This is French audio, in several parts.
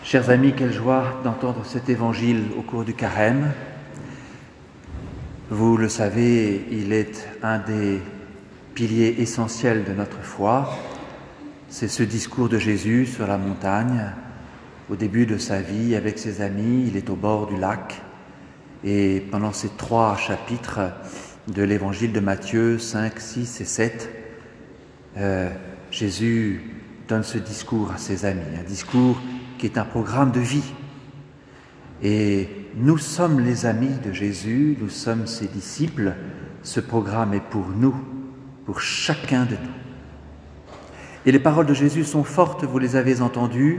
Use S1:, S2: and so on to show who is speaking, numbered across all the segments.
S1: Chers amis, quelle joie d'entendre cet évangile au cours du carême. Vous le savez, il est un des piliers essentiels de notre foi. C'est ce discours de Jésus sur la montagne. Au début de sa vie, avec ses amis, il est au bord du lac. Et pendant ces 3 chapitres de l'évangile de Matthieu, 5, 6 et 7, Jésus donne ce discours à ses amis, un discours qui est un programme de vie. Et nous sommes les amis de Jésus, nous sommes ses disciples. Ce programme est pour nous, pour chacun de nous. Et les paroles de Jésus sont fortes, vous les avez entendues.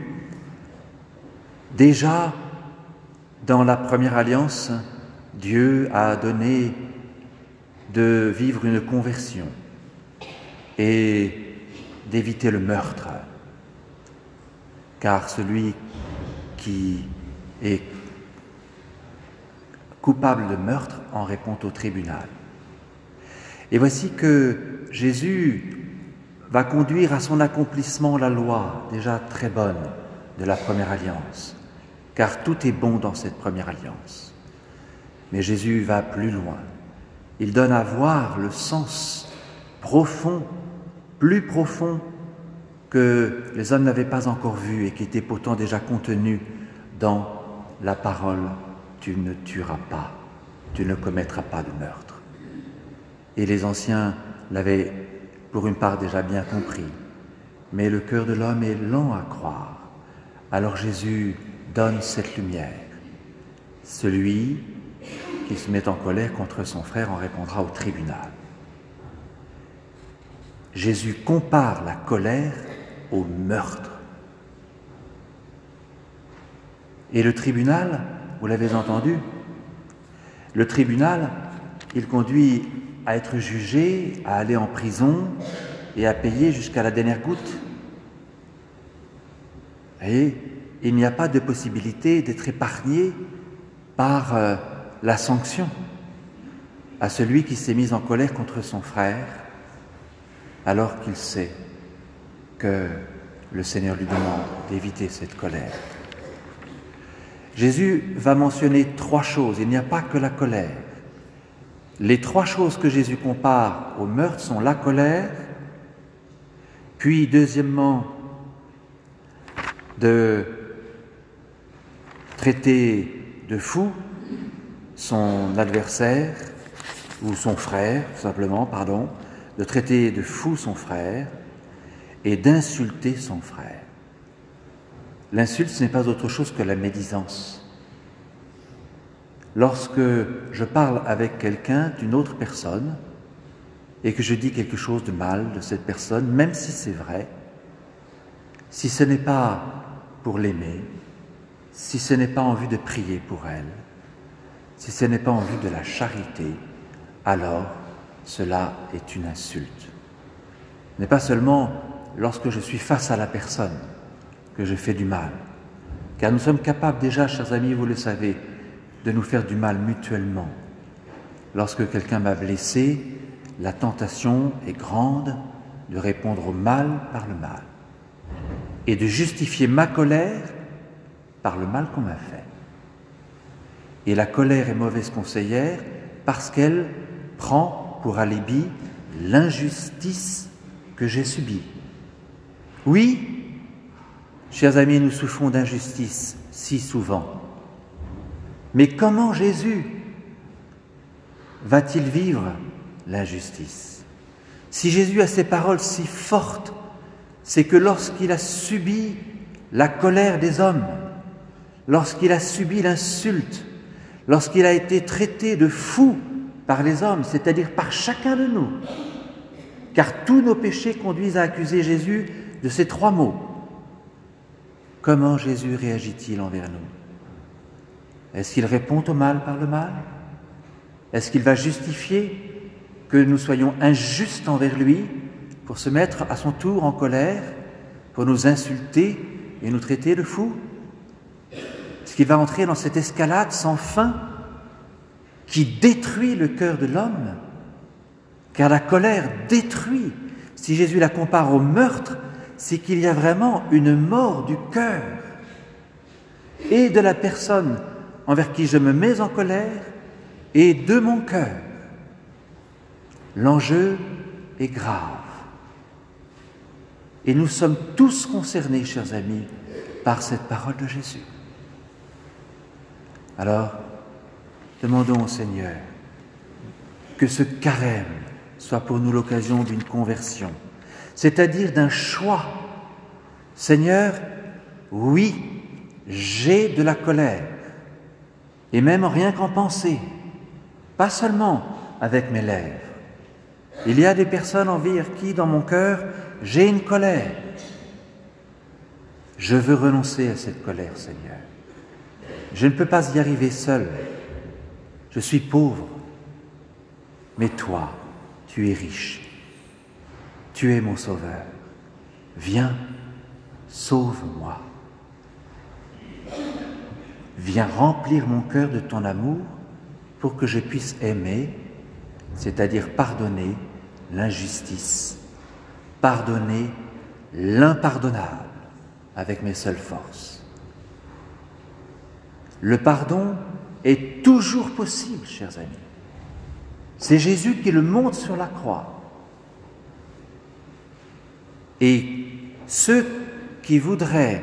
S1: Déjà, dans la première alliance, Dieu a donné de vivre une conversion et d'éviter le meurtre. Car celui qui est coupable de meurtre en répond au tribunal. Et voici que Jésus va conduire à son accomplissement la loi, déjà très bonne, de la première alliance, car tout est bon dans cette première alliance. Mais Jésus va plus loin. Il donne à voir le sens profond, plus profond, que les hommes n'avaient pas encore vu et qui était pourtant déjà contenu dans la parole « Tu ne tueras pas, tu ne commettras pas de meurtre ». Et les anciens l'avaient pour une part déjà bien compris, mais le cœur de l'homme est lent à croire. Alors Jésus donne cette lumière. Celui qui se met en colère contre son frère en répondra au tribunal. Jésus compare la colère au meurtre. Et le tribunal, vous l'avez entendu, le tribunal, il conduit à être jugé, à aller en prison et à payer jusqu'à la dernière goutte. Et il n'y a pas de possibilité d'être épargné par la sanction à celui qui s'est mis en colère contre son frère alors qu'il sait que le Seigneur lui demande d'éviter cette colère. Jésus va mentionner 3 choses, il n'y a pas que la colère. Les 3 choses que Jésus compare au meurtre sont la colère, puis deuxièmement, de traiter de fou son adversaire, ou son frère, simplement, de traiter de fou son frère et d'insulter son frère. L'insulte, ce n'est pas autre chose que la médisance. Lorsque je parle avec quelqu'un d'une autre personne et que je dis quelque chose de mal de cette personne, même si c'est vrai, si ce n'est pas pour l'aimer, si ce n'est pas en vue de prier pour elle, si ce n'est pas en vue de la charité, alors cela est une insulte. Ce n'est pas seulement lorsque je suis face à la personne que je fais du mal, car nous sommes capables déjà, chers amis, vous le savez, de nous faire du mal mutuellement. Lorsque quelqu'un m'a blessé, la tentation est grande de répondre au mal par le mal et de justifier ma colère par le mal qu'on m'a fait. Et la colère est mauvaise conseillère parce qu'elle prend pour alibi l'injustice que j'ai subie. Oui, chers amis, nous souffrons d'injustice si souvent. Mais comment Jésus va-t-il vivre l'injustice? Si Jésus a ces paroles si fortes, c'est que lorsqu'il a subi la colère des hommes, lorsqu'il a subi l'insulte, lorsqu'il a été traité de fou par les hommes, c'est-à-dire par chacun de nous, car tous nos péchés conduisent à accuser Jésus de ces 3 mots. Comment Jésus réagit-il envers nous? Est-ce qu'il répond au mal par le mal? Est-ce qu'il va justifier que nous soyons injustes envers lui pour se mettre à son tour en colère, pour nous insulter et nous traiter de fous? Est-ce qu'il va entrer dans cette escalade sans fin qui détruit le cœur de l'homme? Car la colère détruit. Si Jésus la compare au meurtre, c'est qu'il y a vraiment une mort du cœur. et de la personne envers qui je me mets en colère et de mon cœur. L'enjeu est grave. Et nous sommes tous concernés, chers amis, par cette parole de Jésus. Alors, demandons au Seigneur que ce carême soit pour nous l'occasion d'une conversion, c'est-à-dire d'un choix. Seigneur, oui, j'ai de la colère, et même rien qu'en penser, pas seulement avec mes lèvres. Il y a des personnes envers qui, dans mon cœur, j'ai une colère. Je veux renoncer à cette colère, Seigneur. Je ne peux pas y arriver seul. Je suis pauvre. Mais toi, tu es riche. Tu es mon sauveur. Viens, sauve-moi. Viens remplir mon cœur de ton amour pour que je puisse aimer, c'est-à-dire pardonner l'injustice, pardonner l'impardonnable avec mes seules forces. Le pardon est toujours possible, chers amis. C'est Jésus qui le montre sur la croix. Et ceux qui voudraient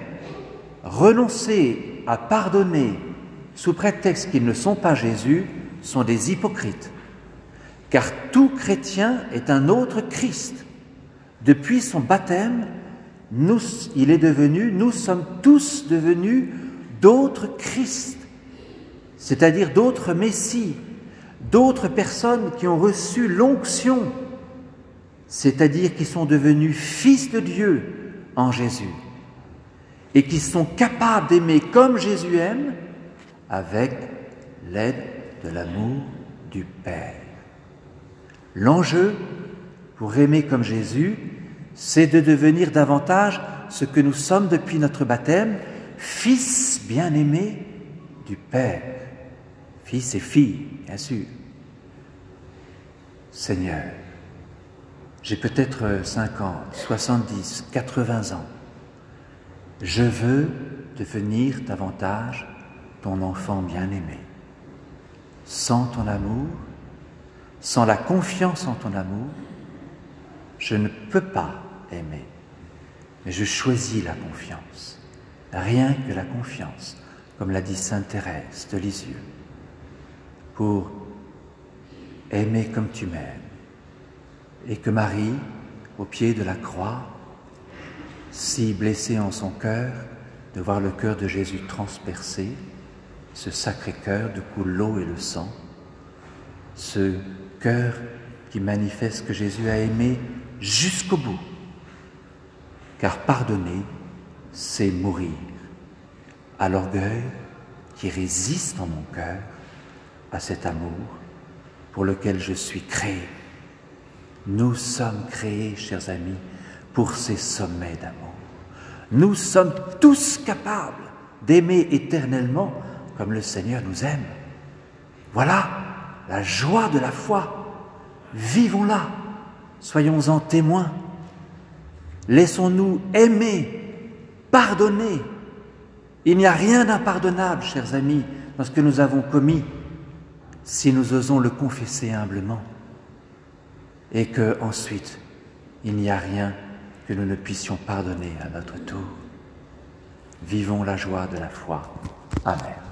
S1: renoncer à pardonner sous prétexte qu'ils ne sont pas Jésus sont des hypocrites. Car tout chrétien est un autre Christ. Depuis son baptême, nous sommes tous devenus d'autres Christ, c'est-à-dire d'autres Messies, d'autres personnes qui ont reçu l'onction, c'est-à-dire qui sont devenus fils de Dieu en Jésus et qui sont capables d'aimer comme Jésus aime avec l'aide de l'amour du Père. L'enjeu pour aimer comme Jésus, c'est de devenir davantage ce que nous sommes depuis notre baptême, fils bien-aimés du Père, fils et filles, bien sûr. Seigneur, j'ai peut-être 50, 70, 80 ans. Je veux devenir davantage ton enfant bien-aimé. Sans ton amour, sans la confiance en ton amour, je ne peux pas aimer. Mais je choisis la confiance. Rien que la confiance, comme l'a dit sainte Thérèse de Lisieux, pour aimer comme tu m'aimes. Et que Marie, au pied de la croix, si blessée en son cœur, de voir le cœur de Jésus transpercé, ce sacré cœur d'où coule l'eau et le sang, ce cœur qui manifeste que Jésus a aimé jusqu'au bout. Car pardonner, c'est mourir à l'orgueil qui résiste en mon cœur à cet amour pour lequel je suis créé. Nous sommes créés, chers amis, pour ces sommets d'amour. Nous sommes tous capables d'aimer éternellement comme le Seigneur nous aime. Voilà la joie de la foi. Vivons-la, soyons-en témoins. Laissons-nous aimer, pardonner. Il n'y a rien d'impardonnable, chers amis, dans ce que nous avons commis, si nous osons le confesser humblement. Et que ensuite, il n'y a rien que nous ne puissions pardonner à notre tour. Vivons la joie de la foi. Amen.